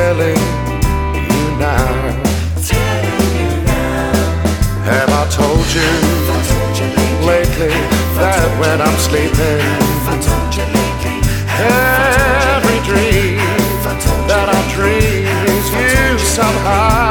telling you now. Have I told you lately that when I'm sleeping, every dream that I dream is you somehow?